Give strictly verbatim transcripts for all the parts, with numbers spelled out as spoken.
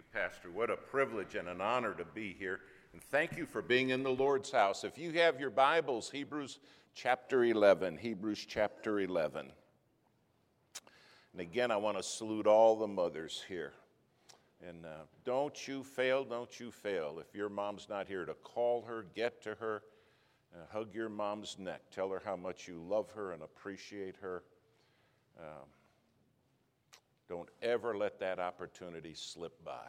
you, Pastor. What a privilege and an honor to be here. And thank you for being in the Lord's house. If you have your Bibles, Hebrews chapter eleven, Hebrews chapter eleven. And again, I want to salute all the mothers here. And uh, don't you fail, don't you fail. If your mom's not here, to call her, get to her, uh, hug your mom's neck. Tell her how much you love her and appreciate her. Um, don't ever let that opportunity slip by.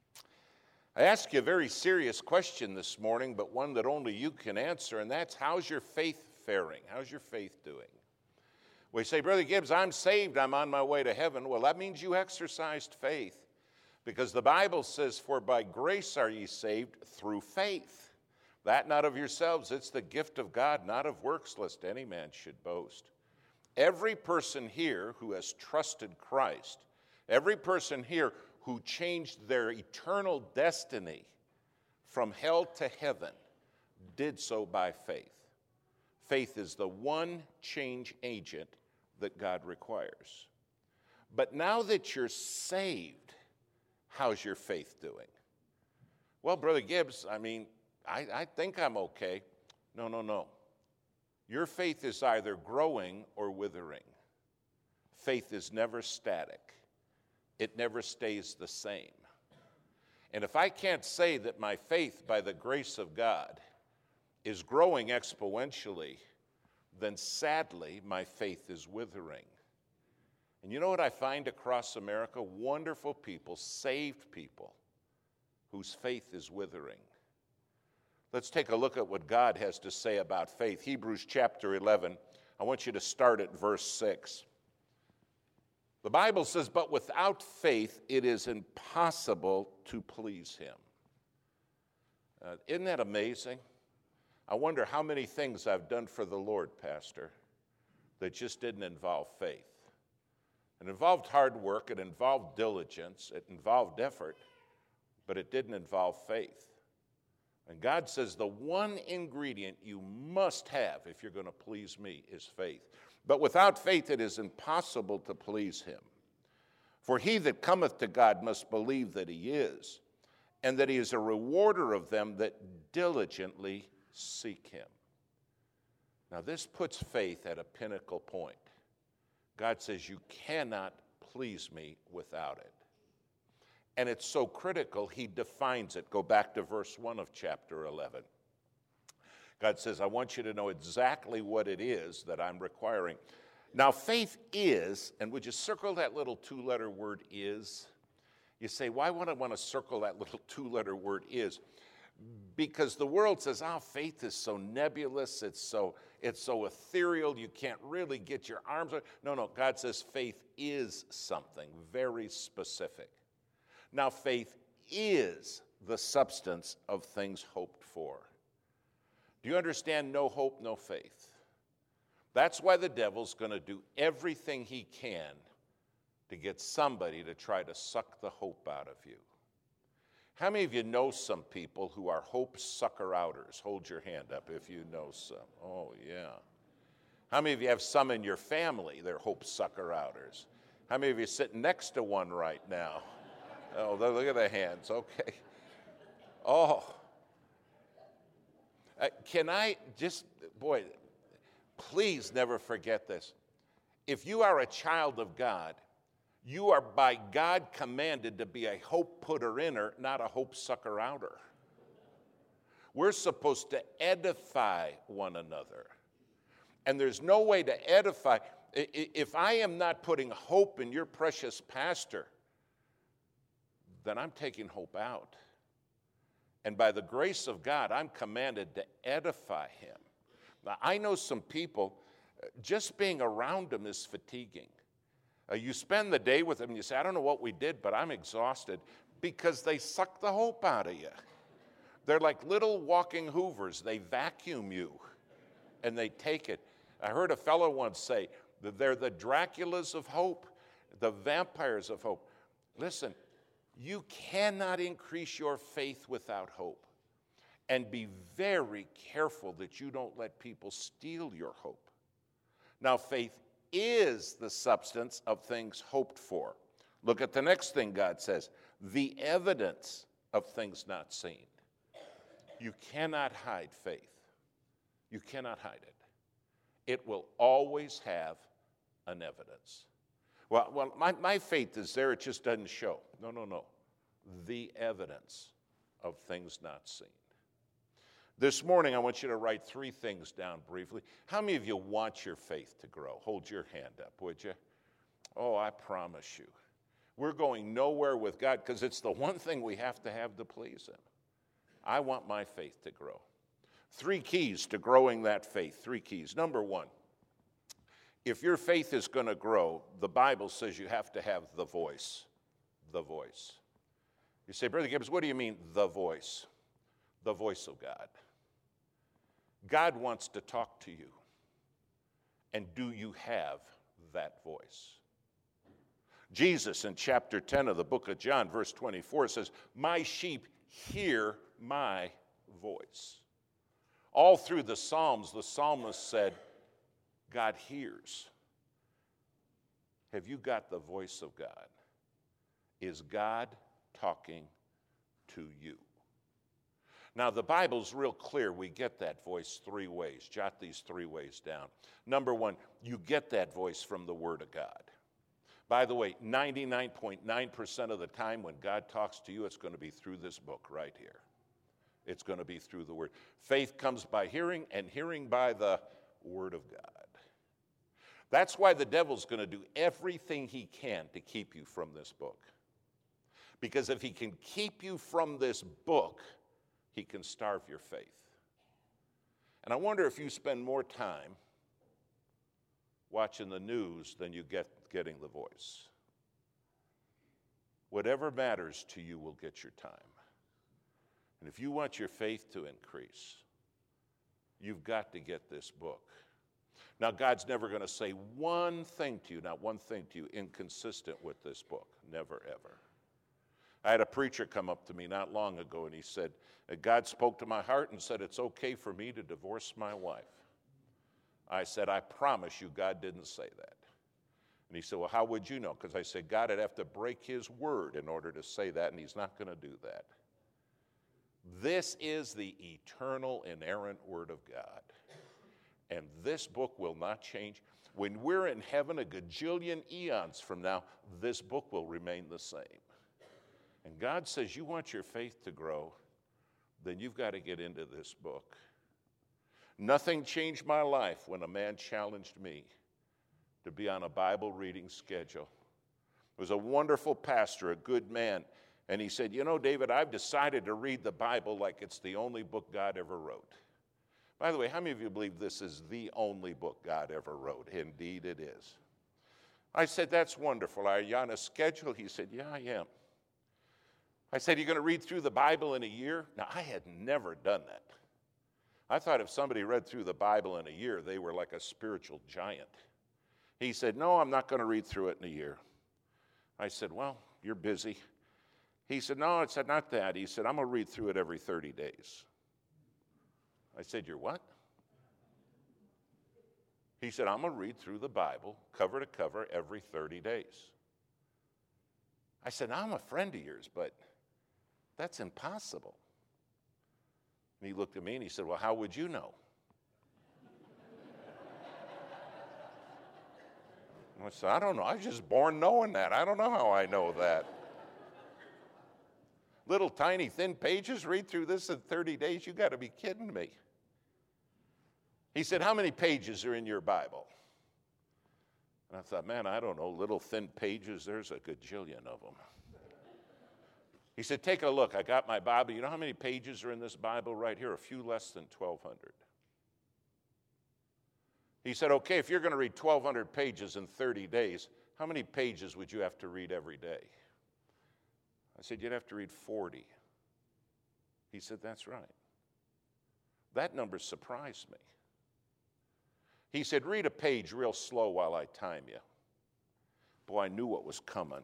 I ask you a very serious question this morning, but one that only you can answer, and that's, how's your faith faring? How's your faith doing? We say, Brother Gibbs, I'm saved, I'm on my way to heaven. Well, that means you exercised faith, because the Bible says, for by grace are ye saved through faith. That not of yourselves, it's the gift of God, not of works, lest any man should boast. Every person here who has trusted Christ, every person here who changed their eternal destiny from hell to heaven, did so by faith. Faith is the one change agent that God requires. But now that you're saved, how's your faith doing? Well, Brother Gibbs, I mean, I, I think I'm okay. No, no, no. Your faith is either growing or withering. Faith is never static. It never stays the same. And if I can't say that my faith, by the grace of God, is growing exponentially, then sadly, my faith is withering. And you know what I find across America? Wonderful people, saved people, whose faith is withering. Let's take a look at what God has to say about faith. Hebrews chapter eleven. I want you to start at verse six. The Bible says, but without faith it is impossible to please him. Uh, isn't that amazing? I wonder how many things I've done for the Lord, Pastor, that just didn't involve faith. It involved hard work, it involved diligence, it involved effort, but it didn't involve faith. And God says the one ingredient you must have if you're going to please me is faith. But without faith it is impossible to please him. For he that cometh to God must believe that he is, and that he is a rewarder of them that diligently seek him. Now this puts faith at a pinnacle point. God says you cannot please me without it. And it's so critical, he defines it. Go back to verse one of chapter eleven. God says, I want you to know exactly what it is that I'm requiring. Now, faith is, and would you circle that little two-letter word is? You say, why would I want to circle that little two-letter word is? Because the world says, oh, faith is so nebulous, it's so, it's so ethereal, you can't really get your arms around. No, no, God says faith is something very specific. Now, faith is the substance of things hoped for. Do you understand? No hope, no faith. That's why the devil's going to do everything he can to get somebody to try to suck the hope out of you. How many of you know some people who are hope sucker-outers? Hold your hand up if you know some. Oh, yeah. How many of you have some in your family, they're hope sucker-outers? How many of you are sitting next to one right now? Oh, look at the hands. Okay. Oh. Uh, can I just, boy, please never forget this. If you are a child of God, you are by God commanded to be a hope putter-inner, not a hope sucker-outer. We're supposed to edify one another. And there's no way to edify. If I am not putting hope in your precious pastor, then I'm taking hope out. And by the grace of God, I'm commanded to edify him. Now, I know some people, just being around them is fatiguing. Uh, you spend the day with them and you say, I don't know what we did, but I'm exhausted, because they suck the hope out of you. They're like little walking hoovers. They vacuum you and they take it. I heard a fellow once say that they're the Draculas of hope, the vampires of hope. Listen, you cannot increase your faith without hope. And be very careful that you don't let people steal your hope. Now, faith is the substance of things hoped for. Look at the next thing God says. the evidence of things not seen. You cannot hide faith. You cannot hide it. It will always have an evidence. Well, well my, my faith is there, it just doesn't show. No, no, no. The evidence of things not seen. This morning, I want you to write three things down briefly. How many of you want your faith to grow? Hold your hand up, would you? Oh, I promise you. We're going nowhere with God because it's the one thing we have to have to please Him. I want my faith to grow. Three keys to growing that faith. Three keys. Number one, if your faith is going to grow, the Bible says you have to have the voice. The voice. You say, Brother Gibbs, what do you mean, the voice? The voice of God. God wants to talk to you. And do you have that voice? Jesus in chapter ten of the book of John, verse twenty-four says, my sheep hear my voice. All through the Psalms, the psalmist said, God hears. Have you got the voice of God? Is God talking to you? Now, the Bible's real clear. We get that voice three ways. Jot these three ways down. Number one, you get that voice from the Word of God. By the way, ninety-nine point nine percent of the time when God talks to you, it's going to be through this book right here. It's going to be through the Word. Faith comes by hearing, and hearing by the Word of God. That's why the devil's going to do everything he can to keep you from this book. Because if he can keep you from this book, he can starve your faith. And I wonder if you spend more time watching the news than you get getting the voice. Whatever matters to you will get your time. And if you want your faith to increase, you've got to get this book. Now, God's never going to say one thing to you, not one thing to you, inconsistent with this book. Never, ever. I had a preacher come up to me not long ago, and he said, God spoke to my heart and said, it's okay for me to divorce my wife. I said, I promise you God didn't say that. And he said, well, how would you know? Because I said, God would have to break his word in order to say that, and he's not going to do that. This is the eternal, inerrant word of God. And this book will not change. When we're in heaven a gajillion eons from now, this book will remain the same. And God says, you want your faith to grow, then you've got to get into this book. Nothing changed my life when a man challenged me to be on a Bible reading schedule. It was a wonderful pastor, a good man. And he said, you know, David, I've decided to read the Bible like it's the only book God ever wrote. By the way, how many of you believe this is the only book God ever wrote? Indeed it is. I said, that's wonderful. Are you on a schedule? He said, yeah, I am. I said, are you going to read through the Bible in a year? Now, I had never done that. I thought if somebody read through the Bible in a year, they were like a spiritual giant. He said, no, I'm not going to read through it in a year. I said, well, you're busy. He said, no, it's not that. He said, I'm going to read through it every thirty days. I said, you're what? He said, I'm going to read through the Bible, cover to cover, every thirty days. I said, I'm a friend of yours, but that's impossible. And he looked at me and he said, well, how would you know? I said, I don't know. I was just born knowing that. I don't know how I know that. Little tiny thin pages, read through this in thirty days? You got to be kidding me. He said, how many pages are in your Bible? And I thought, man, I don't know, little thin pages, there's a gajillion of them. He said, take a look. I got my Bible. You know how many pages are in this Bible right here? A few less than twelve hundred. He said, okay, if you're going to read twelve hundred pages in thirty days, how many pages would you have to read every day? I said, you'd have to read forty. He said, that's right. That number surprised me. He said, read a page real slow while I time you. Boy, I knew what was coming.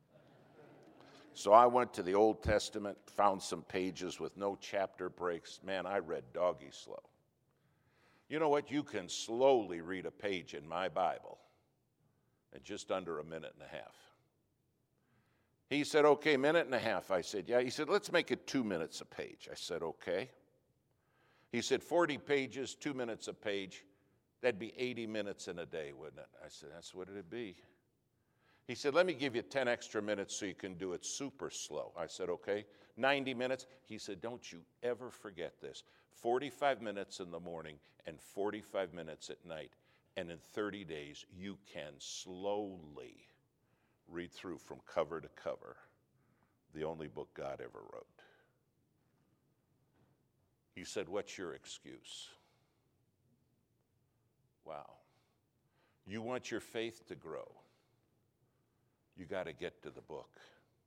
So I went to the Old Testament, found some pages with no chapter breaks. Man, I read doggy slow. You know what? You can slowly read a page in my Bible in just under a minute and a half. He said, okay, minute and a half. I said, yeah. He said, let's make it two minutes a page. I said, okay. He said, forty pages, two minutes a page. That'd be eighty minutes in a day, wouldn't it? I said, that's what it'd be. He said, let me give you ten extra minutes so you can do it super slow. I said, okay. ninety minutes. He said, don't you ever forget this. forty-five minutes in the morning and forty-five minutes at night. And in thirty days, you can slowly read through from cover to cover the only book God ever wrote. He said, what's your excuse? Wow. You want your faith to grow. You got to get to the book.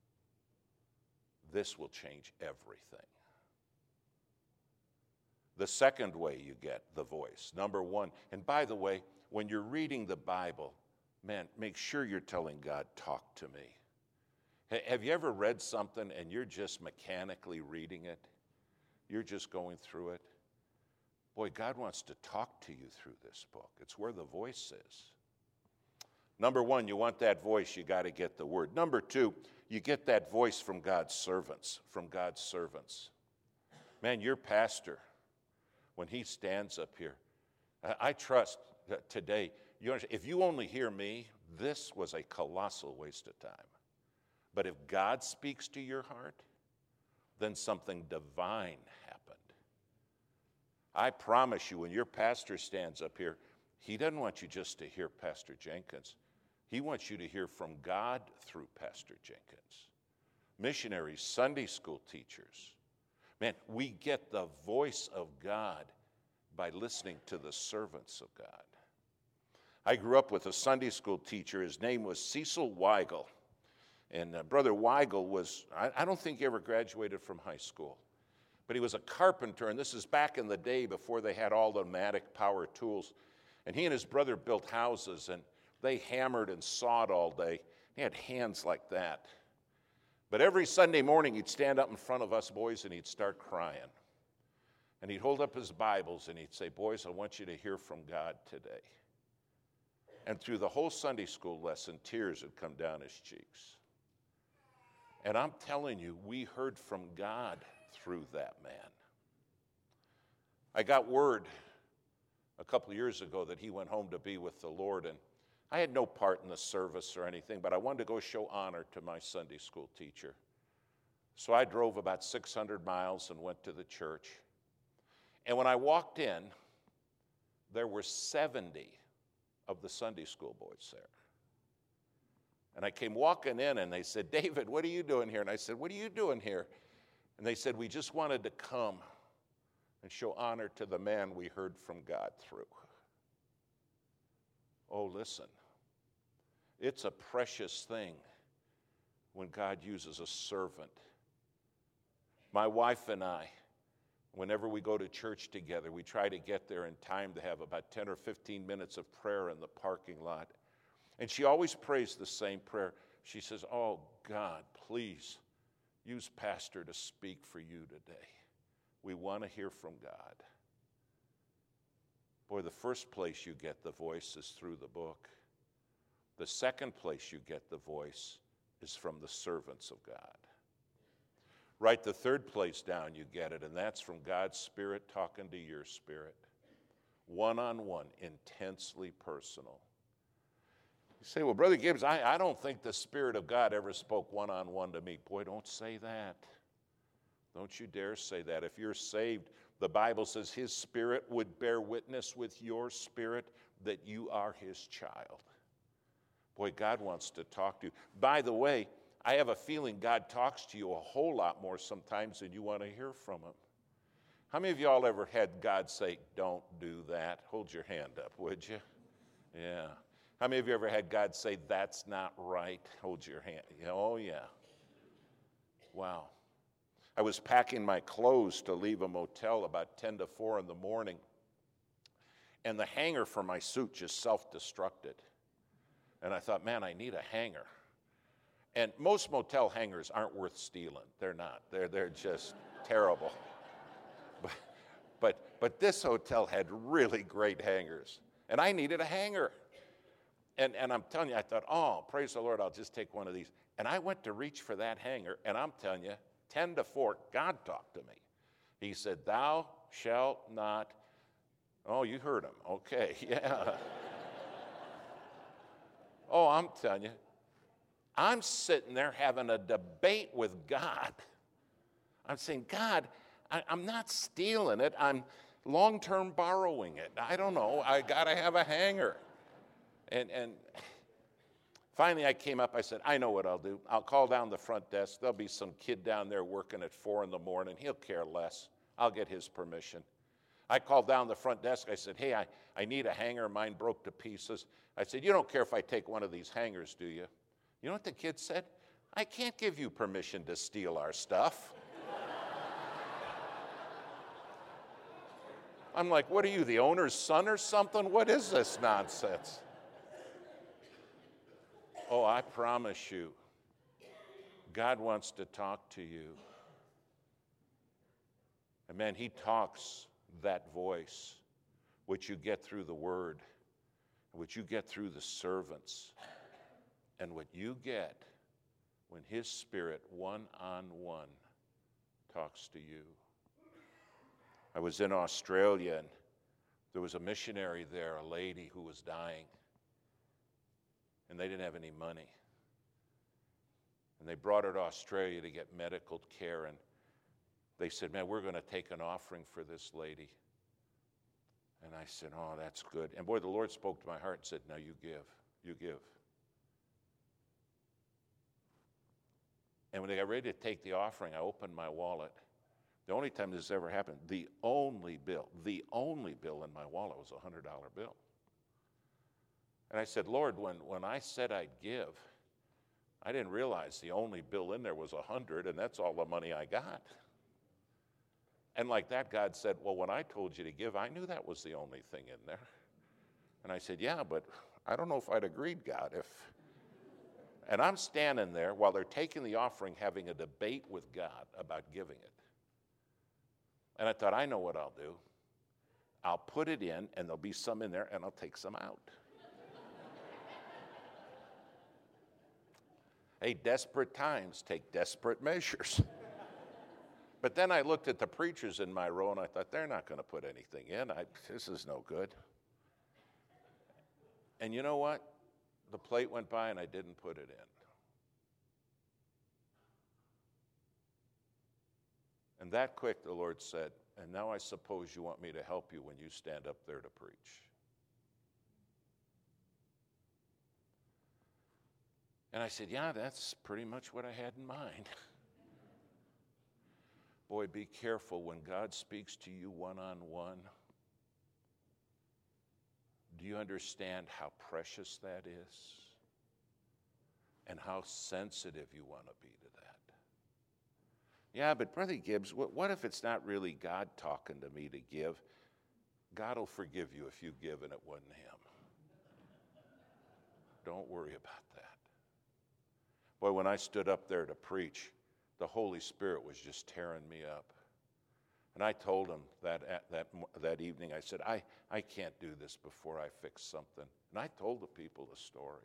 This will change everything. The second way you get the voice, number one, and by the way, when you're reading the Bible, man, make sure you're telling God, talk to me. Have you ever read something and you're just mechanically reading it? You're just going through it? Boy, God wants to talk to you through this book. It's where the voice is. Number one, you want that voice, you got to get the word. Number two, you get that voice from God's servants, from God's servants. Man, your pastor, when he stands up here, I trust that today, you understand, if you only hear me, this was a colossal waste of time. But if God speaks to your heart, then something divine happened. I promise you, when your pastor stands up here, he doesn't want you just to hear Pastor Jenkins. He wants you to hear from God through Pastor Jenkins. Missionaries, Sunday school teachers. Man, we get the voice of God by listening to the servants of God. I grew up with a Sunday school teacher. His name was Cecil Weigel. And uh, Brother Weigel was, I, I don't think he ever graduated from high school. But he was a carpenter, and this is back in the day before they had all the pneumatic power tools. And he and his brother built houses, and they hammered and sawed all day. He had hands like that. But every Sunday morning, he'd stand up in front of us boys, and he'd start crying. And he'd hold up his Bibles, and he'd say, boys, I want you to hear from God today. And through the whole Sunday school lesson, tears would come down his cheeks. And I'm telling you, we heard from God through that man. I got word a couple of years ago that he went home to be with the Lord, and I had no part in the service or anything, but I wanted to go show honor to my Sunday school teacher. So I drove about six hundred miles and went to the church. And when I walked in, there were seventy of the Sunday school boys there. And I came walking in, and they said, David, what are you doing here? And I said, what are you doing here? And they said, we just wanted to come and show honor to the man we heard from God through. Oh, listen, it's a precious thing when God uses a servant. My wife and I, whenever we go to church together, we try to get there in time to have about ten or fifteen minutes of prayer in the parking lot. And she always prays the same prayer. She says, oh, God, please use Pastor to speak for you today. We want to hear from God. Boy, the first place you get the voice is through the book. The second place you get the voice is from the servants of God. Write the third place down, you get it, and that's from God's Spirit talking to your spirit. One-on-one, intensely personal. You say, well, Brother Gibbs, I, I don't think the Spirit of God ever spoke one-on-one to me. Boy, don't say that. Don't you dare say that. If you're saved, the Bible says his Spirit would bear witness with your spirit that you are his child. Boy, God wants to talk to you. By the way, I have a feeling God talks to you a whole lot more sometimes than you want to hear from him. How many of y'all ever had God say, don't do that? Hold your hand up, would you? Yeah. How many of you ever had God say, that's not right? Hold your hand. Oh, yeah. Wow. I was packing my clothes to leave a motel about ten to four in the morning, and the hanger for my suit just self-destructed. And I thought, man, I need a hanger. And most motel hangers aren't worth stealing. They're not. They're, they're just terrible. But, but, but this hotel had really great hangers, and I needed a hanger. And, and I'm telling you, I thought, oh, praise the Lord, I'll just take one of these. And I went to reach for that hanger, and I'm telling you, ten to four, God talked to me. He said, thou shalt not, oh, you heard him. Okay, yeah. Oh, I'm telling you, I'm sitting there having a debate with God. I'm saying, God, I, I'm not stealing it. I'm long-term borrowing it. I don't know. I got to have a hanger. And, and finally I came up. I said, I know what I'll do. I'll call down the front desk. There'll be some kid down there working at four in the morning. He'll care less. I'll get his permission. I called down the front desk. I said, hey, I, I need a hanger. Mine broke to pieces. I said, you don't care if I take one of these hangers, do you? You know what the kid said? I can't give you permission to steal our stuff. I'm like, what are you, the owner's son or something? What is this nonsense? Oh, I promise you, God wants to talk to you. And man, he talks that voice, which you get through the word, which you get through the servants, and what you get when his Spirit one-on-one talks to you. I was in Australia, and there was a missionary there, a lady who was dying, and they didn't have any money. And they brought her to Australia to get medical care, and they said, man, we're going to take an offering for this lady. And I said, oh, that's good. And boy, the Lord spoke to my heart and said, no, you give, you give. And when they got ready to take the offering, I opened my wallet. The only time this ever happened, the only bill, the only bill in my wallet was a one hundred dollar bill. And I said, Lord, when, when I said I'd give, I didn't realize the only bill in there was one hundred, and that's all the money I got. And like that, God said, well, when I told you to give, I knew that was the only thing in there. And I said, yeah, but I don't know if I'd agreed, God, if... And I'm standing there while they're taking the offering, having a debate with God about giving it. And I thought, I know what I'll do. I'll put it in, and there'll be some in there, and I'll take some out. Hey, desperate times take desperate measures. But then I looked at the preachers in my row, and I thought, they're not going to put anything in. I, this is no good. And you know what? The plate went by, and I didn't put it in. And that quick, the Lord said, and now I suppose you want me to help you when you stand up there to preach. And I said, yeah, that's pretty much what I had in mind. Boy, be careful when God speaks to you one-on-one. Do you understand how precious that is? And how sensitive you want to be to that? Yeah, but Brother Gibbs, what, what if it's not really God talking to me to give? God will forgive you if you give and it wasn't him. Don't worry about that. Boy, when I stood up there to preach, the Holy Spirit was just tearing me up. And I told him that that that evening, I said, I, I can't do this before I fix something. And I told the people the story.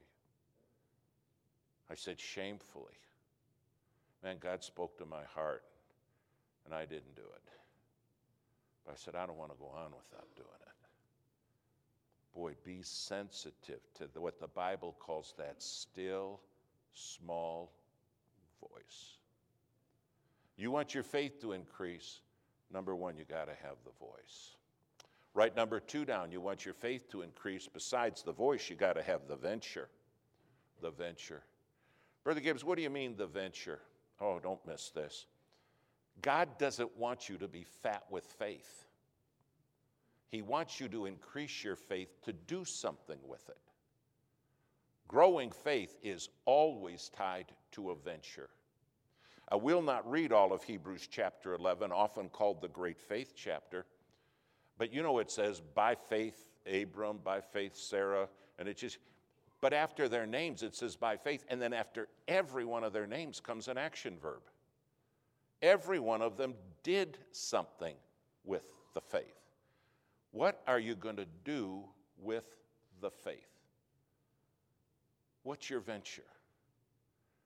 I said, shamefully, man, God spoke to my heart, and I didn't do it. But I said, I don't want to go on without doing it. Boy, be sensitive to the, what the Bible calls that still, small voice. You want your faith to increase, number one, you got to have the voice. Write number two down. You want your faith to increase. Besides the voice, you got to have the venture. The venture. Brother Gibbs, what do you mean the venture? Oh, don't miss this. God doesn't want you to be fat with faith. He wants you to increase your faith to do something with it. Growing faith is always tied to a venture. I will not read all of Hebrews chapter eleven, often called the great faith chapter. But you know it says, by faith Abram, by faith Sarah, and it just, but after their names it says by faith, and then after every one of their names comes an action verb. Every one of them did something with the faith. What are you going to do with the faith? What's your venture?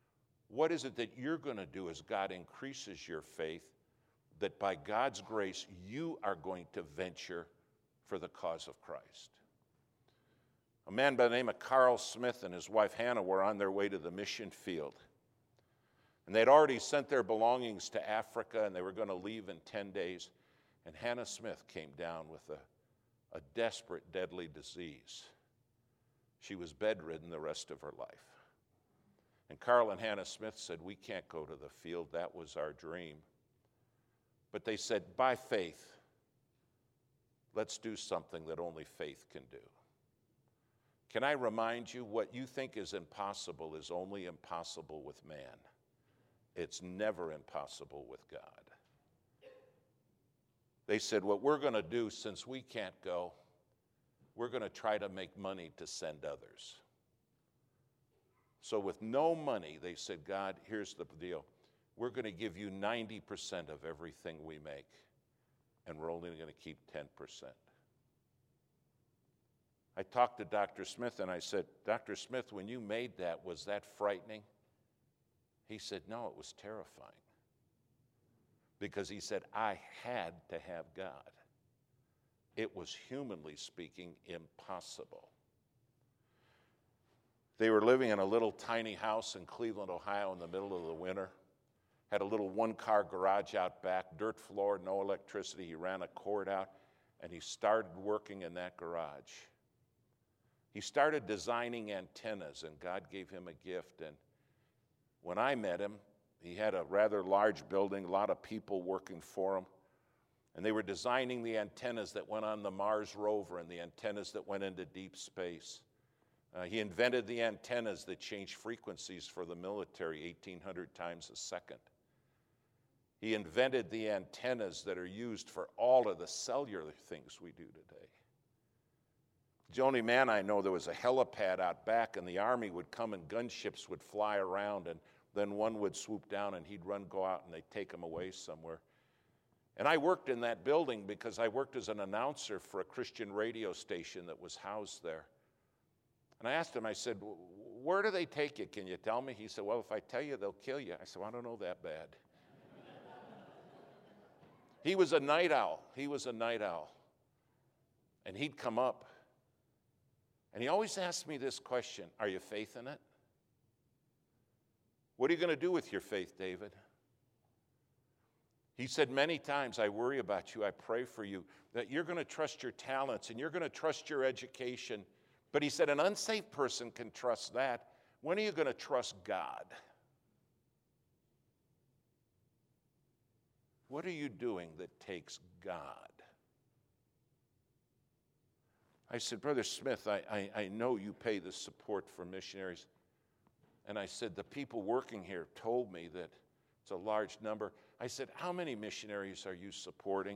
What is it that you're going to do as God increases your faith, that by God's grace you are going to venture for the cause of Christ? A man by the name of Carl Smith and his wife Hannah were on their way to the mission field. And they'd already sent their belongings to Africa, and they were going to leave in ten days. And Hannah Smith came down with a, a desperate, deadly disease. She was bedridden the rest of her life. And Carl and Hannah Smith said, we can't go to the field. That was our dream. But they said, by faith, let's do something that only faith can do. Can I remind you, what you think is impossible is only impossible with man. It's never impossible with God. They said, what we're going to do, since we can't go, we're going to try to make money to send others. So with no money, they said, God, here's the deal. We're going to give you ninety percent of everything we make, and we're only going to keep ten percent. I talked to Doctor Smith, and I said, Doctor Smith, when you made that, was that frightening? He said, no, it was terrifying. Because he said, I had to have God. It was, humanly speaking, impossible. They were living in a little tiny house in Cleveland, Ohio in the middle of the winter. Had a little one-car garage out back, dirt floor, no electricity. He ran a cord out, and he started working in that garage. He started designing antennas, and God gave him a gift. And when I met him, he had a rather large building, a lot of people working for him. And they were designing the antennas that went on the Mars rover and the antennas that went into deep space. Uh, he invented the antennas that changed frequencies for the military eighteen hundred times a second. He invented the antennas that are used for all of the cellular things we do today. He's the only man I know. There was a helipad out back, and the Army would come and gunships would fly around, and then one would swoop down, and he'd run, go out, and they'd take him away somewhere. And I worked in that building because I worked as an announcer for a Christian radio station that was housed there. And I asked him, I said, where do they take you? Can you tell me? He said, well, if I tell you, they'll kill you. I said, well, I don't know that bad. He was a night owl. He was a night owl. And he'd come up. And he always asked me this question, are you faith in it? What are you going to do with your faith, David? He said many times, I worry about you, I pray for you, that you're going to trust your talents and you're going to trust your education. But he said, an unsafe person can trust that. When are you going to trust God? What are you doing that takes God? I said, Brother Smith, I, I, I know you pay the support for missionaries. And I said, the people working here told me that it's a large number. I said, how many missionaries are you supporting?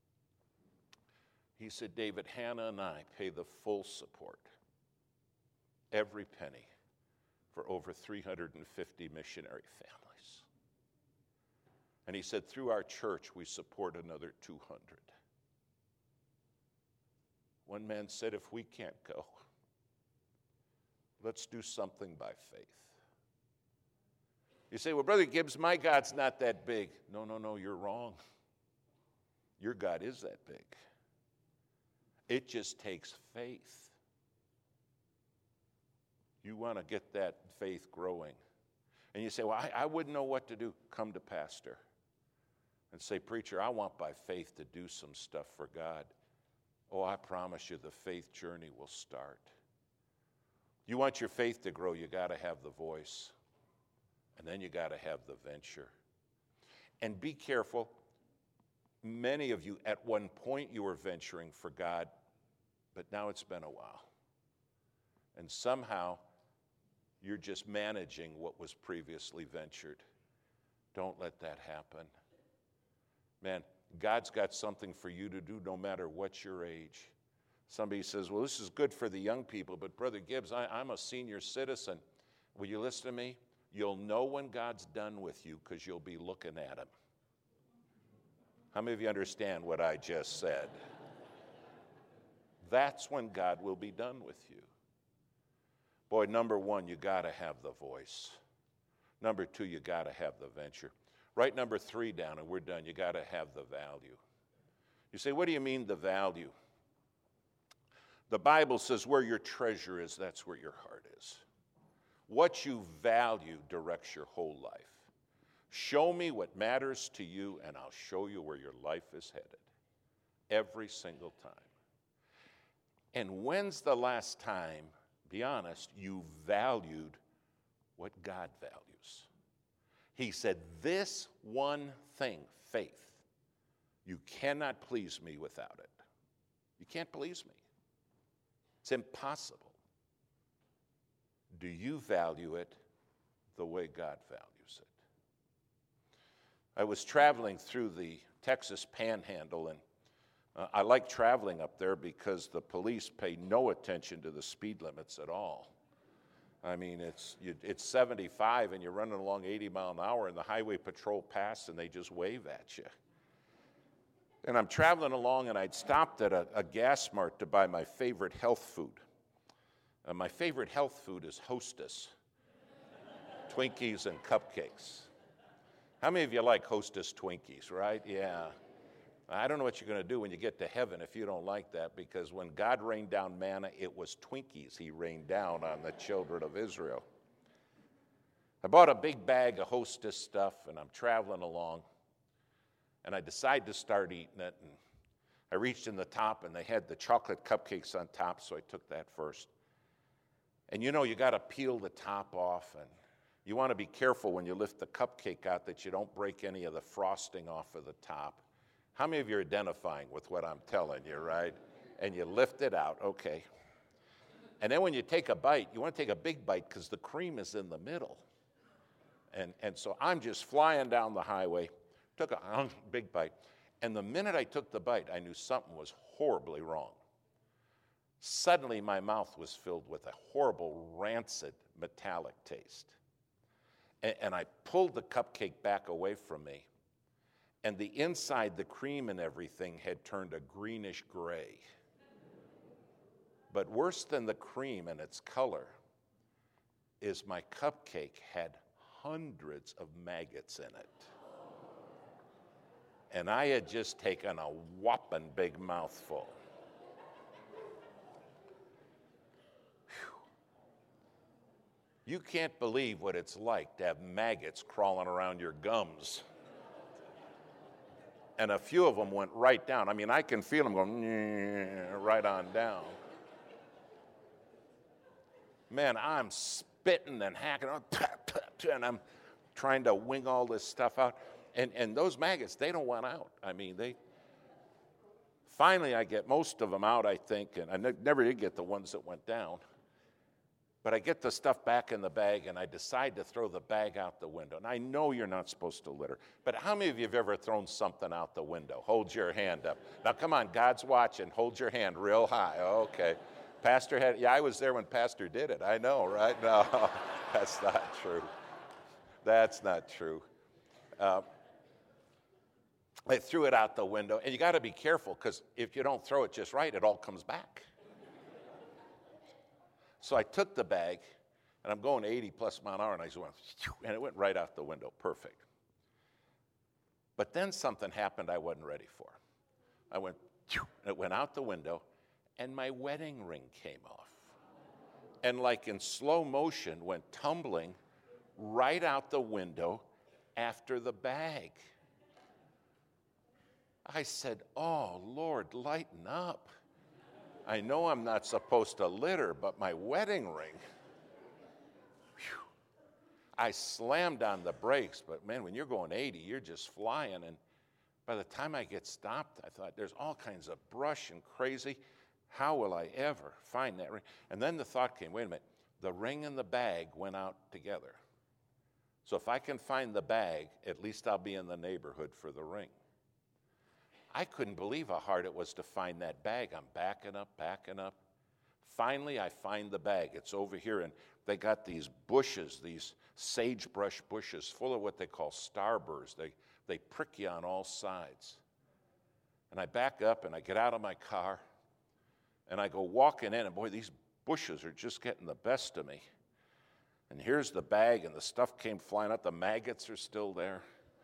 He said, David, Hannah and I pay the full support, every penny, for over three hundred fifty missionary families. And he said, through our church, we support another two hundred. One man said, if we can't go, let's do something by faith. You say, well, Brother Gibbs, my God's not that big. No, no, no, you're wrong. Your God is that big. It just takes faith. You want to get that faith growing. And you say, well, I, I wouldn't know what to do. Come to Pastor and say, preacher, I want by faith to do some stuff for God. Oh, I promise you the faith journey will start. You want your faith to grow, you got to have the voice. And then you got to have the venture. And be careful. Many of you, at one point, you were venturing for God, but now it's been a while. And somehow, you're just managing what was previously ventured. Don't let that happen. Man, God's got something for you to do no matter what your age. Somebody says, well, this is good for the young people, but Brother Gibbs, I, I'm a senior citizen. Will you listen to me? You'll know when God's done with you because you'll be looking at him. How many of you understand what I just said? That's when God will be done with you. Boy, number one, you got to have the voice. Number two, you got to have the venture. Write number three down and we're done. You got to have the value. You say, what do you mean the value? The Bible says where your treasure is, that's where your heart is. What you value directs your whole life. Show me what matters to you, and I'll show you where your life is headed. Every single time. And when's the last time, be honest, you valued what God values? He said, this one thing, faith, you cannot please me without it. You can't please me. It's impossible. Do you value it the way God values it? I was traveling through the Texas Panhandle, and uh, I like traveling up there because the police pay no attention to the speed limits at all. I mean, it's you, it's seventy-five and you're running along eighty mile an hour and the highway patrol pass and they just wave at you. And I'm traveling along and I'd stopped at a, a gas mart to buy my favorite health food. Uh, my favorite health food is Hostess, Twinkies and cupcakes. How many of you like Hostess Twinkies, right? Yeah. I don't know what you're going to do when you get to heaven if you don't like that, because when God rained down manna, it was Twinkies he rained down on the children of Israel. I bought a big bag of Hostess stuff, and I'm traveling along, and I decide to start eating it, and I reached in the top, and they had the chocolate cupcakes on top, so I took that first. And you know, you got to peel the top off, and you want to be careful when you lift the cupcake out that you don't break any of the frosting off of the top. How many of you are identifying with what I'm telling you, right? And you lift it out, okay. And then when you take a bite, you want to take a big bite because the cream is in the middle. And, and so I'm just flying down the highway, took a big bite, and the minute I took the bite, I knew something was horribly wrong. Suddenly, my mouth was filled with a horrible, rancid, metallic taste. And, and I pulled the cupcake back away from me, and the inside, the cream and everything had turned a greenish gray. But worse than the cream and its color is my cupcake had hundreds of maggots in it. And I had just taken a whopping big mouthful. Whew. You can't believe what it's like to have maggots crawling around your gums. And a few of them went right down. I mean, I can feel them going right on down. Man, I'm spitting and hacking on, and I'm trying to wing all this stuff out. And, and those maggots, they don't want out. I mean, they... Finally, I get most of them out, I think, and I ne- never did get the ones that went down. But I get the stuff back in the bag, and I decide to throw the bag out the window. And I know you're not supposed to litter, but how many of you have ever thrown something out the window? Hold your hand up. Now, come on, God's watching. Hold your hand real high. Okay. Pastor had, yeah, I was there when Pastor did it. I know, right? No, that's not true. That's not true. Uh, I threw it out the window, and you got to be careful, because if you don't throw it just right, it all comes back. So I took the bag, and I'm going eighty plus mile an hour, and I just went, and it went right out the window, perfect. But then something happened I wasn't ready for. I went, and it went out the window, and my wedding ring came off. And like in slow motion, went tumbling right out the window after the bag. I said, oh, Lord, lighten up. I know I'm not supposed to litter, but my wedding ring. Whew. I slammed on the brakes, but man, when you're going eighty, you're just flying. And by the time I get stopped, I thought, there's all kinds of brush and crazy. How will I ever find that ring? And then the thought came, wait a minute, the ring and the bag went out together. So if I can find the bag, at least I'll be in the neighborhood for the ring. I couldn't believe how hard it was to find that bag. I'm backing up, backing up. Finally, I find the bag. It's over here, and they got these bushes, these sagebrush bushes, full of what they call starburrs. They, they prick you on all sides. And I back up, and I get out of my car, and I go walking in, and boy, these bushes are just getting the best of me. And here's the bag, and the stuff came flying out. The maggots are still there.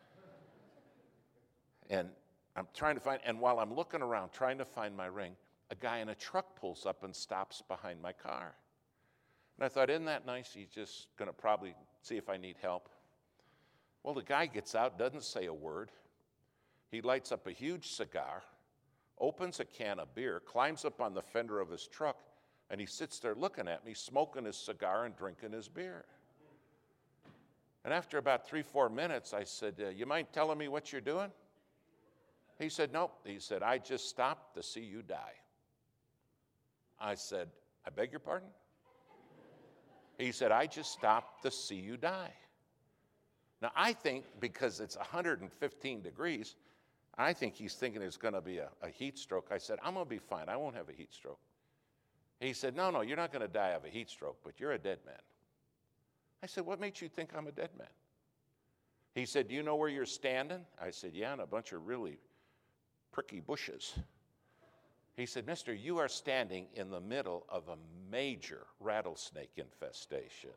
And I'm trying to find, and while I'm looking around trying to find my ring, a guy in a truck pulls up and stops behind my car. And I thought, isn't that nice? He's just going to probably see if I need help. Well, the guy gets out, doesn't say a word. He lights up a huge cigar, opens a can of beer, climbs up on the fender of his truck, and he sits there looking at me, smoking his cigar and drinking his beer. And after about three, four minutes, I said, uh, you mind telling me what you're doing? He said, nope. He said, I just stopped to see you die. I said, I beg your pardon? He said, I just stopped to see you die. Now, I think because it's one hundred fifteen degrees, I think he's thinking it's going to be a, a heat stroke. I said, I'm going to be fine. I won't have a heat stroke. He said, no, no, you're not going to die of a heat stroke, but you're a dead man. I said, what makes you think I'm a dead man? He said, do you know where you're standing? I said, yeah, in a bunch of really pricky bushes. He said, mister, you are standing in the middle of a major rattlesnake infestation.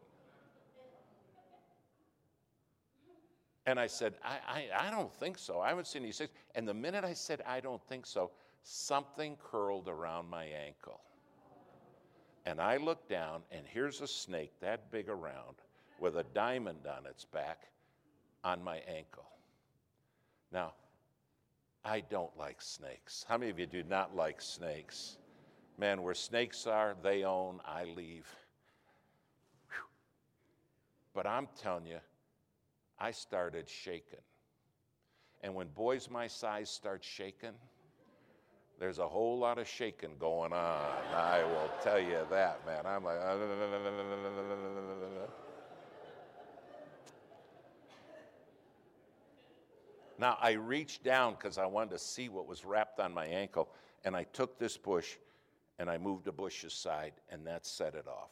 And I said, I, I, I don't think so. I haven't seen any snakes. And the minute I said, I don't think so, something curled around my ankle. And I looked down, and here's a snake that big around with a diamond on its back on my ankle. Now, I don't like snakes. How many of you do not like snakes? Man, where snakes are, they own, I leave. Whew. But I'm telling you, I started shaking. And when boys my size start shaking, there's a whole lot of shaking going on. I will tell you that, man. I'm like, now I reached down because I wanted to see what was wrapped on my ankle, and I took this bush and I moved the bush aside, and that set it off.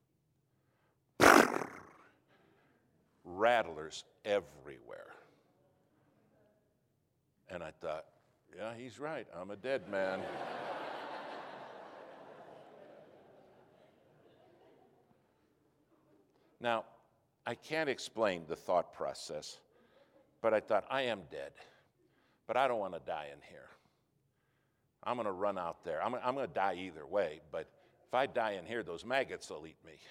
Rattlers everywhere. And I thought, yeah, he's right. I'm a dead man. Now, I can't explain the thought process, but I thought, I am dead, but I don't want to die in here. I'm going to run out there. I'm, I'm going to die either way, but if I die in here, those maggots will eat me.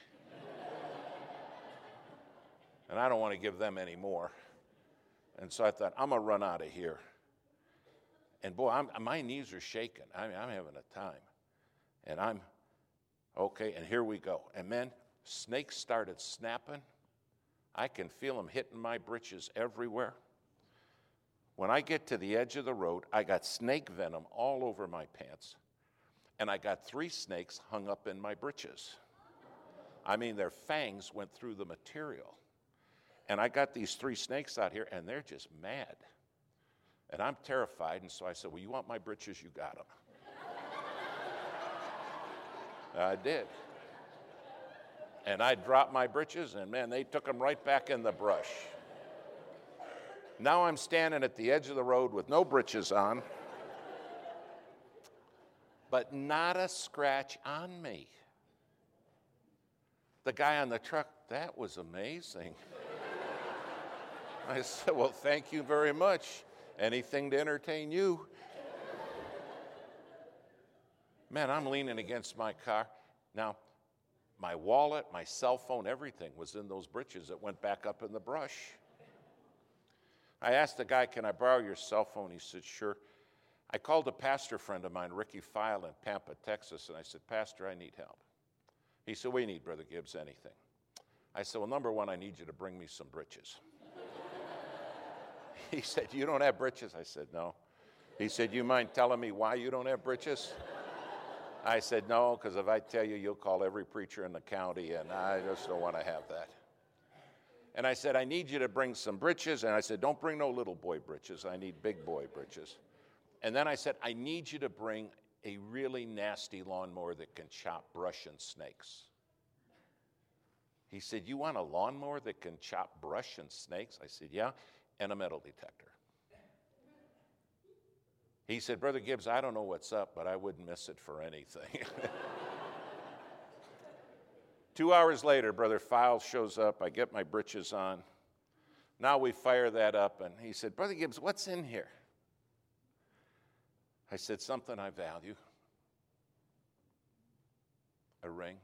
And I don't want to give them any more. And so I thought, I'm going to run out of here. And boy, I'm, my knees are shaking. I mean, I'm having a time. And I'm, okay, and here we go. And man, snakes started snapping. I can feel them hitting my britches everywhere. When I get to the edge of the road, I got snake venom all over my pants. And I got three snakes hung up in my britches. I mean, their fangs went through the material. And I got these three snakes out here, and they're just mad. And I'm terrified, and so I said, well, you want my britches? You got them. I did. And I dropped my britches, and man, they took them right back in the brush. Now I'm standing at the edge of the road with no britches on, but not a scratch on me. The guy on the truck, that was amazing. I said, well, thank you very much. Anything to entertain you. Man, I'm leaning against my car. Now, my wallet, my cell phone, everything was in those britches that went back up in the brush. I asked the guy, can I borrow your cell phone? He said, sure. I called a pastor friend of mine, Ricky File, in Pampa, Texas, and I said, Pastor, I need help. He said, what do you need, Brother Gibbs? Anything. I said, well, number one, I need you to bring me some britches. He said, you don't have britches? I said, no. He said, you mind telling me why you don't have britches? I said, no, because if I tell you, you'll call every preacher in the county, and I just don't want to have that. And I said, I need you to bring some britches. And I said, don't bring no little boy britches. I need big boy britches. And then I said, I need you to bring a really nasty lawnmower that can chop brush and snakes. He said, you want a lawnmower that can chop brush and snakes? I said, yeah, and a metal detector. He said, Brother Gibbs, I don't know what's up, but I wouldn't miss it for anything. Two hours later, Brother Files shows up. I get my britches on. Now we fire that up, and he said, Brother Gibbs, what's in here? I said, something I value. A ring.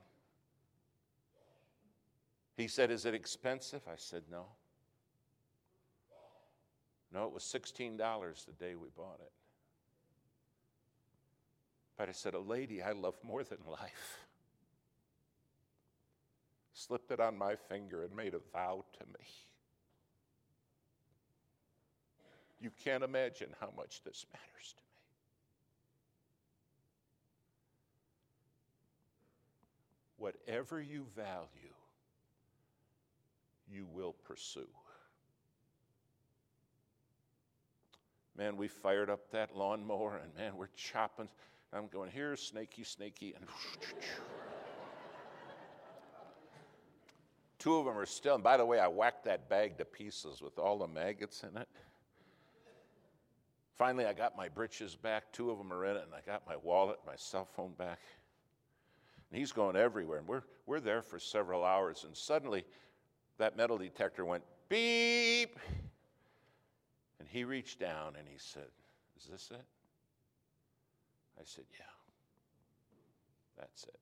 He said, is it expensive? I said, no. No, it was sixteen dollars the day we bought it. But I said, a lady I love more than life slipped it on my finger and made a vow to me. You can't imagine how much this matters to me. Whatever you value, you will pursue. Man, we fired up that lawnmower, and man, we're chopping. I'm going, here's snaky, snaky, and two of them are still. And by the way, I whacked that bag to pieces with all the maggots in it. Finally, I got my britches back. Two of them are in it, and I got my wallet, my cell phone back. And he's going everywhere, and we're, we're there for several hours, and suddenly that metal detector went beep, and he reached down and he said, is this it? I said, yeah, that's it.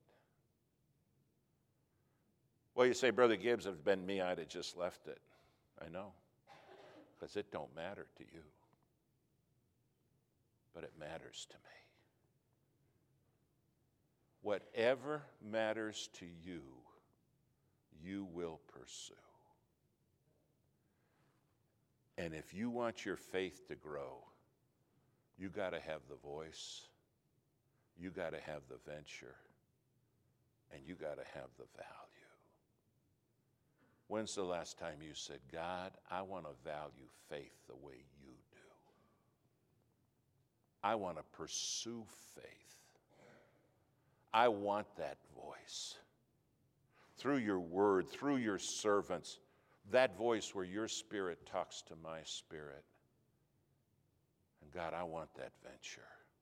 Well, you say, Brother Gibbs, if it had been me, I'd have just left it. I know, because it don't matter to you. But it matters to me. Whatever matters to you, you will pursue. And if you want your faith to grow, you got to have the voice, you got to have the venture, and you got to have the value. When's the last time you said, God, I want to value faith the way you do? I want to pursue faith. I want that voice. Through your word, through your servants, that voice where your spirit talks to my spirit. And God, I want that venture.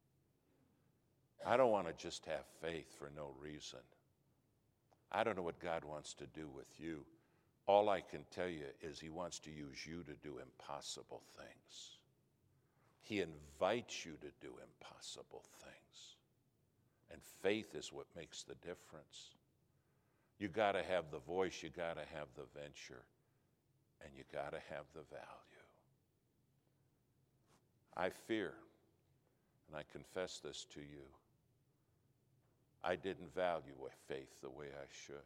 I don't want to just have faith for no reason. I don't know what God wants to do with you. All I can tell you is he wants to use you to do impossible things. He invites you to do impossible things. And faith is what makes the difference. You got to have the voice, you got to have the venture, and you got to have the value. I fear, and I confess this to you, I didn't value faith the way I should.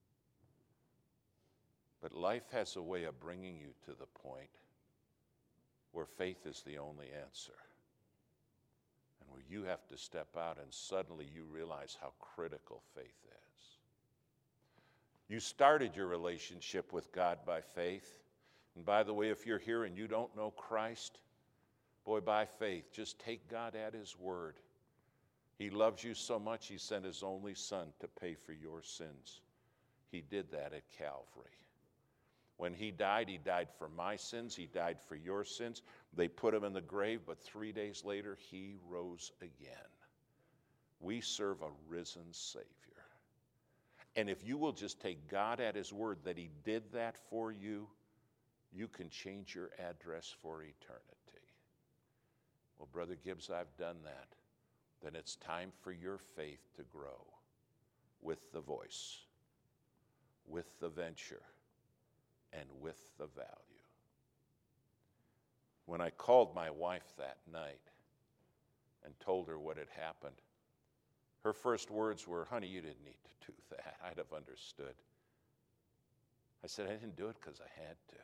But life has a way of bringing you to the point where faith is the only answer. And where you have to step out and suddenly you realize how critical faith is. You started your relationship with God by faith. And by the way, if you're here and you don't know Christ, boy, by faith, just take God at his word. He loves you so much, he sent his only son to pay for your sins. He did that at Calvary. When he died, he died for my sins. He died for your sins. They put him in the grave, but three days later, he rose again. We serve a risen Savior. And if you will just take God at his word that he did that for you, you can change your address for eternity. Well, Brother Gibbs, I've done that. Then it's time for your faith to grow with the voice, with the venture, and with the value. When I called my wife that night and told her what had happened, her first words were, honey, you didn't need to do that. I'd have understood. I said, I didn't do it because I had to.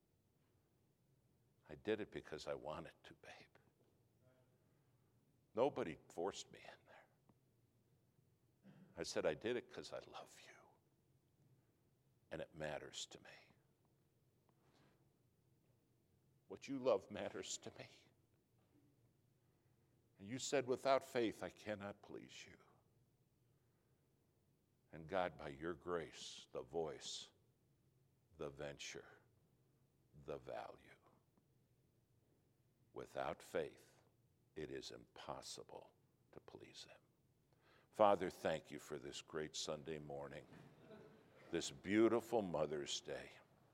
I did it because I wanted to, babe. Nobody forced me in there. I said, I did it because I love you. And it matters to me. What you love matters to me. And you said, without faith, I cannot please you. And God, by your grace, the voice, the venture, the value. Without faith, it is impossible to please him. Father, thank you for this great Sunday morning. this beautiful Mother's Day.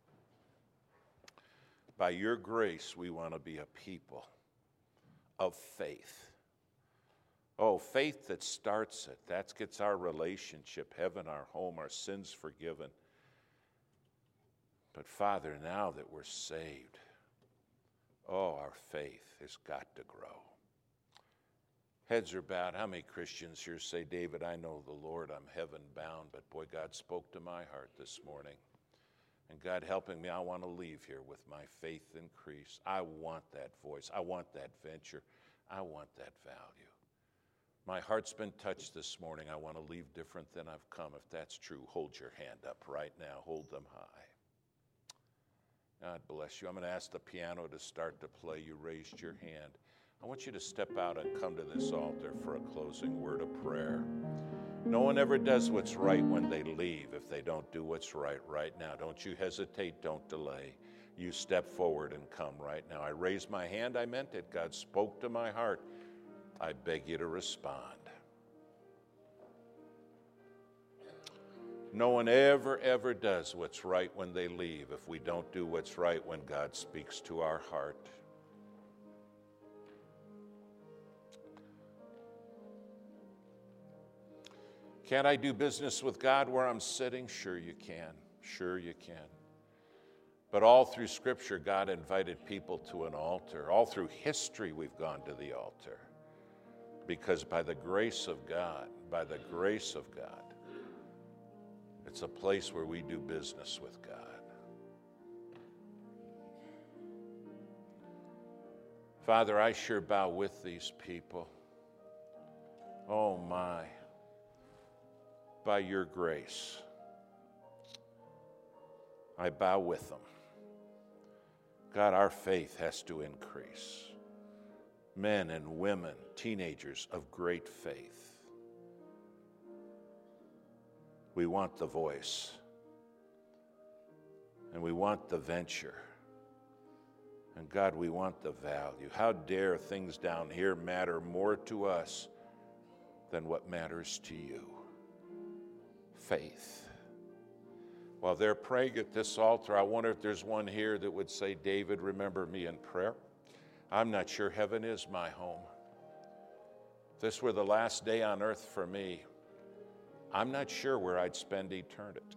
By your grace, we want to be a people of faith. Oh, faith that starts it. That gets our relationship, heaven, our home, our sins forgiven. But Father, now that we're saved, oh, our faith has got to grow. Heads are bowed. How many Christians here say, David, I know the Lord, I'm heaven bound, but boy, God spoke to my heart this morning. And God helping me, I want to leave here with my faith increase. I want that voice. I want that venture. I want that value. My heart's been touched this morning. I want to leave different than I've come. If that's true, hold your hand up right now. Hold them high. God bless you. I'm going to ask the piano to start to play. You raised your hand. I want you to step out and come to this altar for a closing word of prayer. No one ever does what's right when they leave if they don't do what's right right now. Don't you hesitate. Don't delay. You step forward and come right now. I raised my hand. I meant it. God spoke to my heart. I beg you to respond. No one ever, ever does what's right when they leave if we don't do what's right when God speaks to our heart. Can't I do business with God where I'm sitting? Sure you can. Sure you can. But all through Scripture, God invited people to an altar. All through history, we've gone to the altar. Because by the grace of God, by the grace of God, it's a place where we do business with God. Father, I sure bow with these people. Oh my. By your grace, I bow with them. God, our faith has to increase. Men and women, teenagers of great faith. We want the voice, and we want the venture. And God, we want the value. How dare things down here matter more to us than what matters to you? Faith. While they're praying at this altar, I wonder if there's one here that would say, David, remember me in prayer. I'm not sure heaven is my home. If this were the last day on earth for me, I'm not sure where I'd spend eternity.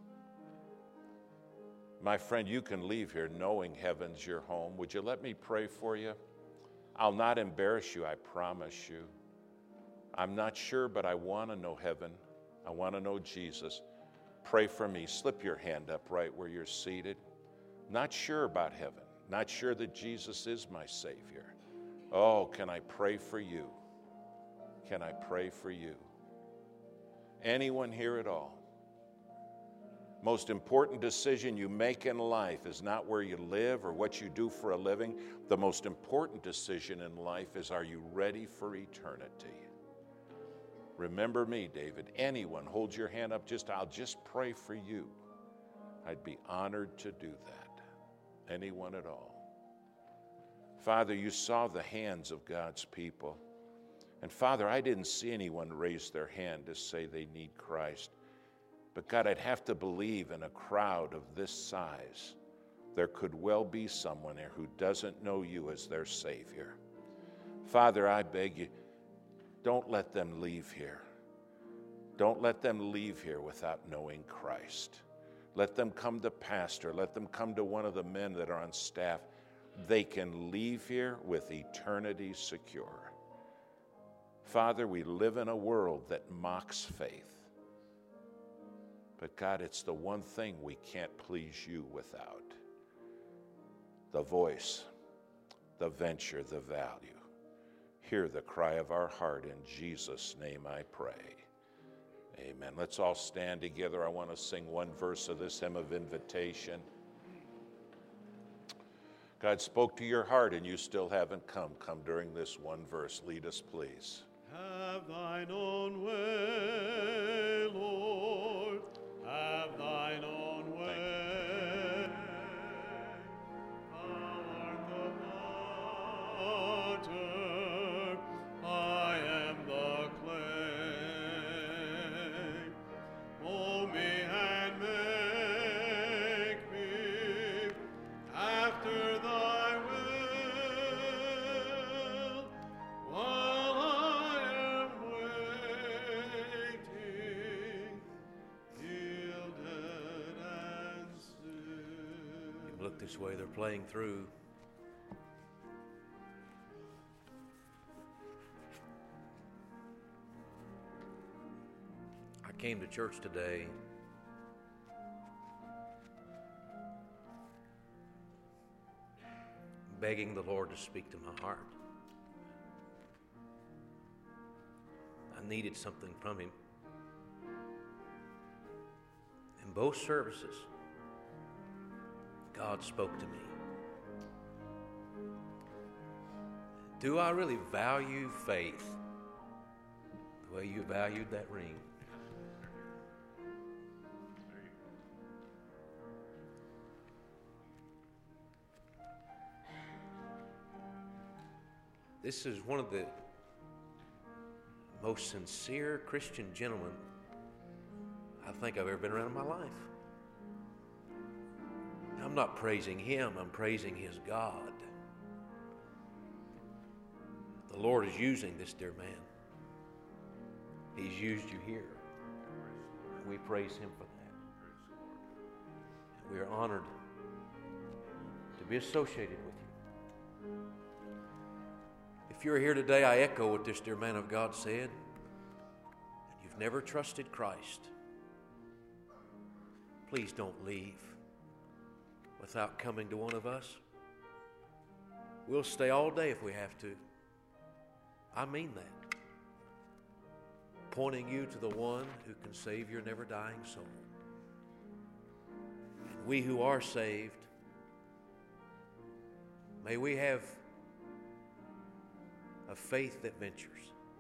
My friend, you can leave here knowing heaven's your home. Would you let me pray for you? I'll not embarrass you, I promise you. I'm not sure, but I want to know heaven. I want to know Jesus. Pray for me. Slip your hand up right where you're seated. Not sure about heaven. Not sure that Jesus is my Savior. Oh, can I pray for you? Can I pray for you? Anyone here at all? Most important decision you make in life is not where you live or what you do for a living. The most important decision in life is, are you ready for eternity? Remember me, David. Anyone, hold your hand up. Just, I'll just pray for you. I'd be honored to do that. Anyone at all. Father, you saw the hands of God's people. And Father, I didn't see anyone raise their hand to say they need Christ. But God, I'd have to believe in a crowd of this size, there could well be someone there who doesn't know you as their Savior. Father, I beg you, don't let them leave here. Don't let them leave here without knowing Christ. Let them come to pastor. Let them come to one of the men that are on staff. They can leave here with eternity secure. Father, we live in a world that mocks faith. But God, it's the one thing we can't please you without. The voice, the venture, the value. Hear the cry of our heart. In Jesus' name I pray. Amen. Let's all stand together. I want to sing one verse of this hymn of invitation. God spoke to your heart and you still haven't come. Come during this one verse. Lead us, please. Have thine own way, Lord. Have thine own way. Thou art the potter, I am the clay. Mold me and make look this way. They're playing through. I came to church today begging the Lord to speak to my heart. I needed something from Him. In both services, God spoke to me. Do I really value faith the way you valued that ring? This is one of the most sincere Christian gentlemen I think I've ever been around in my life. I'm not praising him, I'm praising his God. The Lord is using this dear man. He's used you here. We praise him for that. And we are honored to be associated with you. If you're here today, I echo what this dear man of God said. And you've never trusted Christ, please don't leave without coming to one of us. We'll stay all day if we have to. I mean that. Pointing you to the one who can save your never-dying soul. And we who are saved, may we have a faith that ventures.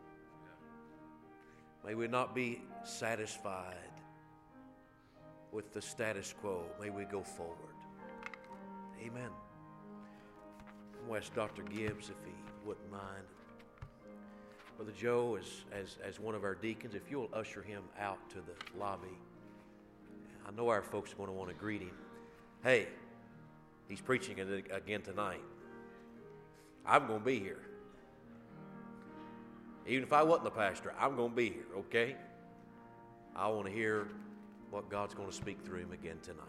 May we not be satisfied with the status quo. May we go forward. Amen. I'm going to ask Doctor Gibbs if he wouldn't mind. Brother Joe, as, as, as one of our deacons, if you'll usher him out to the lobby. I know our folks are going to want to greet him. Hey, he's preaching again tonight. I'm going to be here. Even if I wasn't the pastor, I'm going to be here, okay? I want to hear what God's going to speak through him again tonight.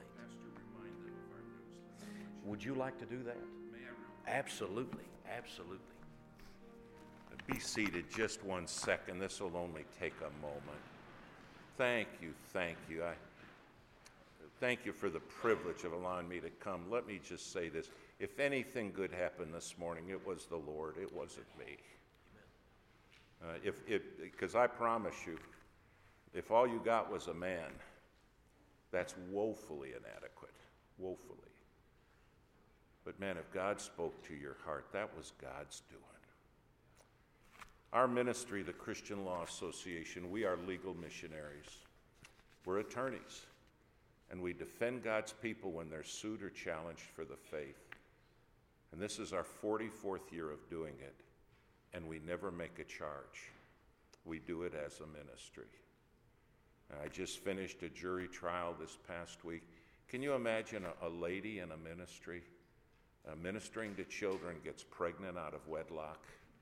Would you like to do that? Absolutely, absolutely. Be seated just one second. This will only take a moment. Thank you, thank you. I thank you for the privilege of allowing me to come. Let me just say this. If anything good happened this morning, it was the Lord. It wasn't me. Uh, if it, because I promise you, if all you got was a man, that's woefully inadequate, woefully. But man, if God spoke to your heart, that was God's doing. Our ministry, the Christian Law Association, we are legal missionaries. We're attorneys, and we defend God's people when they're sued or challenged for the faith. And this is our forty-fourth year of doing it, and we never make a charge. We do it as a ministry. I just finished a jury trial this past week. Can you imagine a, a lady in a ministry uh, ministering to children gets pregnant out of wedlock?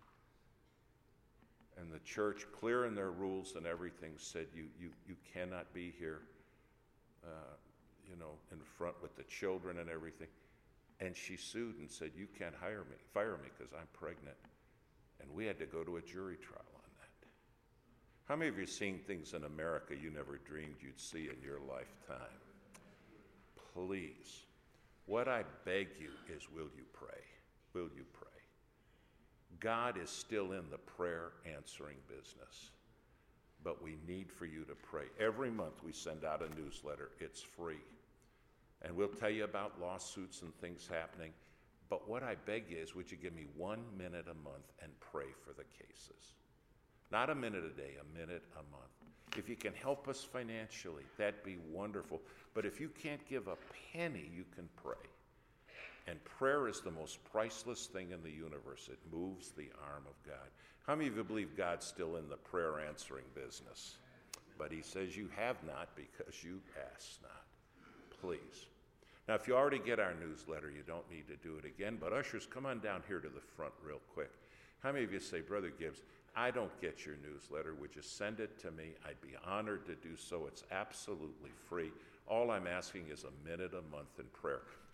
And the church, clear in their rules and everything, said you you you cannot be here, uh, you know, in front with the children and everything. And she sued and said, you can't hire me, fire me because I'm pregnant. And we had to go to a jury trial on that. How many of you have seen things in America you never dreamed you'd see in your lifetime? Please, what I beg you is, will you pray? Will you pray? God is still in the prayer answering business, but we need for you to pray. Every month we send out a newsletter. It's free. And we'll tell you about lawsuits and things happening. But what I beg you is, would you give me one minute a month and pray for the cases? Not a minute a day, a minute a month. If you can help us financially, that'd be wonderful. But if you can't give a penny, you can pray. And prayer is the most priceless thing in the universe. It moves the arm of God. How many of you believe God's still in the prayer answering business? But he says you have not because you ask not. Please. Now, if you already get our newsletter, you don't need to do it again. But ushers, come on down here to the front real quick. How many of you say, Brother Gibbs, I don't get your newsletter. Would you send it to me? I'd be honored to do so. It's absolutely free. All I'm asking is a minute a month in prayer.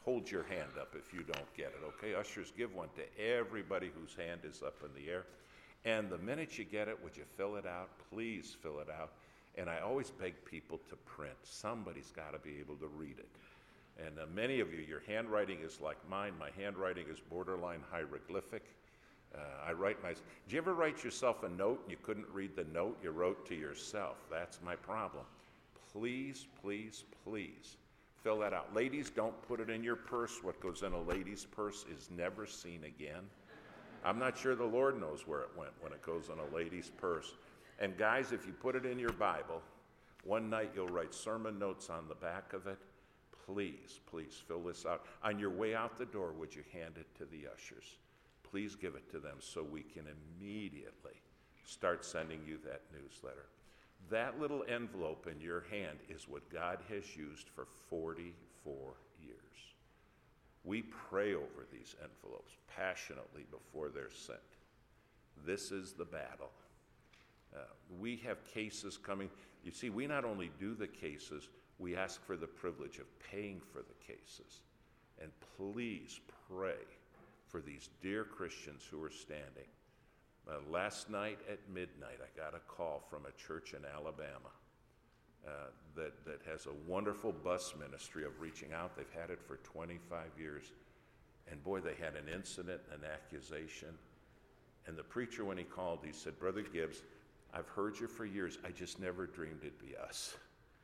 hold your hand up if you don't get it, okay? Ushers, give one to everybody whose hand is up in the air. And the minute you get it, would you fill it out? Please fill it out. And I always beg people to print. Somebody's got to be able to read it. And uh, many of you, your handwriting is like mine. My handwriting is borderline hieroglyphic. Uh, I write my, did you ever write yourself a note and you couldn't read the note you wrote to yourself? That's my problem. Please, please, please fill that out. Ladies, don't put it in your purse. What goes in a lady's purse is never seen again. I'm not sure the Lord knows where it went when it goes in a lady's purse. And guys, if you put it in your Bible, one night you'll write sermon notes on the back of it. Please, please fill this out. On your way out the door, would you hand it to the ushers? Please give it to them so we can immediately start sending you that newsletter. That little envelope in your hand is what God has used for forty-four years. We pray over these envelopes passionately before they're sent. This is the battle. Uh, we have cases coming. You see, we not only do the cases, we ask for the privilege of paying for the cases. And please pray for these dear Christians who are standing. Uh, last night at midnight, I got a call from a church in Alabama uh, that, that has a wonderful bus ministry of reaching out. They've had it for twenty-five years. And boy, they had an incident, an accusation. And the preacher, when he called, he said, Brother Gibbs, I've heard you for years. I just never dreamed it'd be us.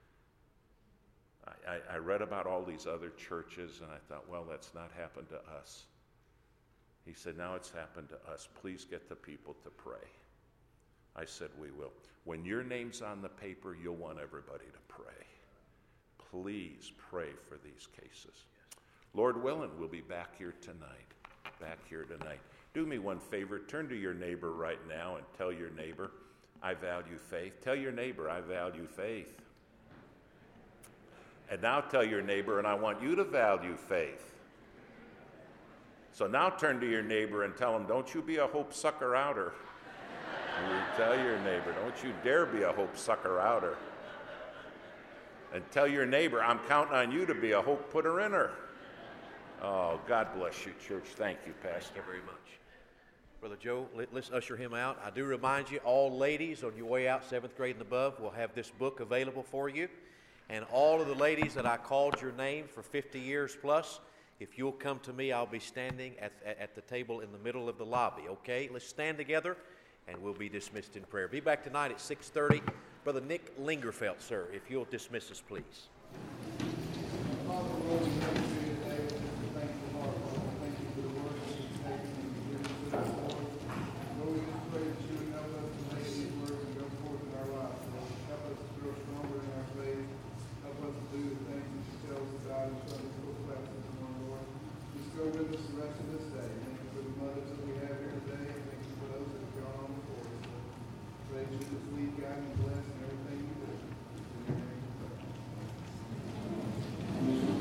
I, I, I read about all these other churches, and I thought, well, that's not happened to us. He said, now it's happened to us. Please get the people to pray. I said, we will. When your name's on the paper, you'll want everybody to pray. Please pray for these cases. Lord willing, we'll be back here tonight. Back here tonight. Do me one favor. Turn to your neighbor right now and tell your neighbor, I value faith. Tell your neighbor, I value faith. And now tell your neighbor, and I want you to value faith. So now turn to your neighbor and tell him, don't you be a hope sucker outer. You tell your neighbor, don't you dare be a hope sucker outer. And tell your neighbor, I'm counting on you to be a hope putter inner. Oh, God bless you, church. Thank you, Pastor. Thank you very much. Brother Joe, let, let's usher him out. I do remind you, all ladies on your way out, seventh grade and above, will have this book available for you. And all of the ladies that I called your name for fifty years plus, if you'll come to me, I'll be standing at, at, at the table in the middle of the lobby, okay? Let's stand together, and we'll be dismissed in prayer. Be back tonight at six thirty. Brother Nick Lingerfeld, sir, if you'll dismiss us, please.